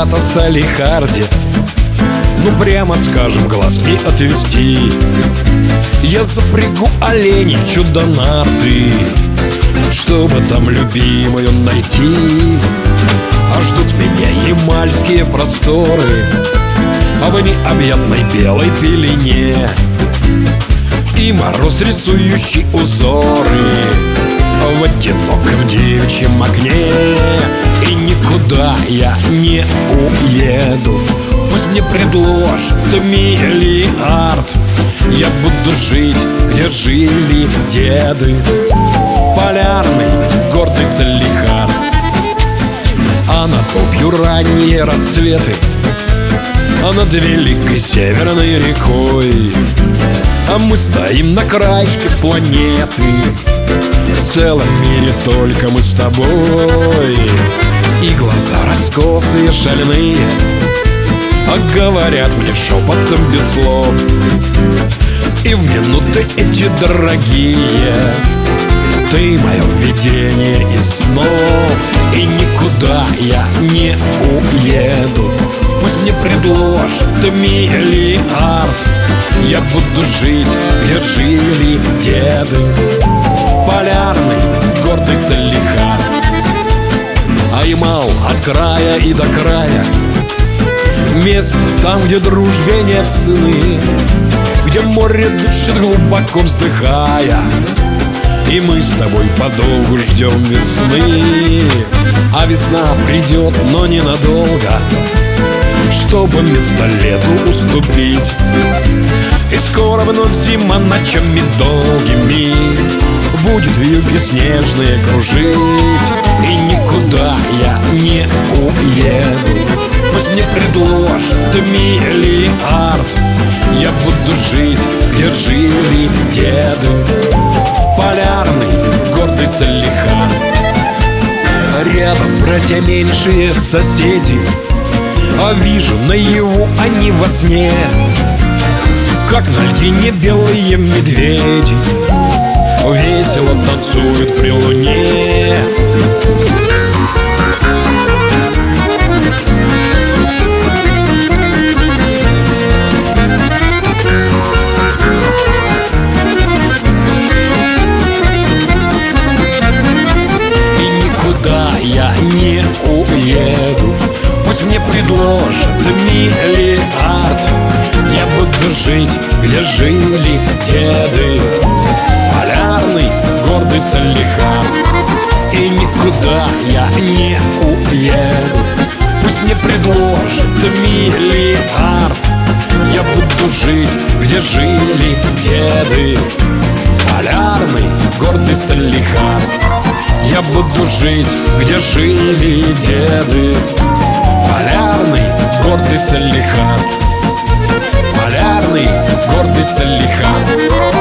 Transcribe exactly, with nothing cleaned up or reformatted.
когда-то в Салехарде, ну прямо скажем, глаз не отвести. Я запрягу оленей в чудо-нарты, чтобы там любимую найти. А ждут меня ямальские просторы, а в необъятной белой пелене, и мороз, рисующий узоры в одиноком девичьем окне. И никуда я не уеду, пусть мне предложат миллиард. Я буду жить, где жили деды. Полярный, гордый Салехард, а над Обью ранние рассветы, а над великой северной рекой. А мы стоим на краешке планеты, в целом мире только мы с тобой. И глаза раскосые, шальные, а говорят мне шепотом без слов. И в минуты эти дорогие ты мое видение из снов. И никуда я не уеду, пусть мне предложат миллиард. Я буду жить, где жили деды. Полярный, гордый Салехард, а Ямал от края и до края, место там, где дружбе нет цены, где море дышит глубоко вздыхая. И мы с тобой подолгу ждем весны. А весна придет, но ненадолго, чтобы место лету уступить. И скоро вновь зима ночами долгими будет вьюги снежные кружить. И никуда я не уеду, пусть мне предложат миллиард. Я буду жить, где жили деды. Полярный, гордый Салехард, рядом братья меньшие соседи, а вижу наяву они во сне, как на льдине белые медведи весело танцуют при луне. Я не уеду, пусть мне предложат миллиард. Я буду жить, где жили деды. Полярный, гордый Салехард, и никуда я не уеду, пусть мне предложат миллиард. Я буду жить, где жили деды. Полярный, гордый Салехард, я буду жить, где жили деды. Полярный, гордый Салехард, полярный, гордый Салехард.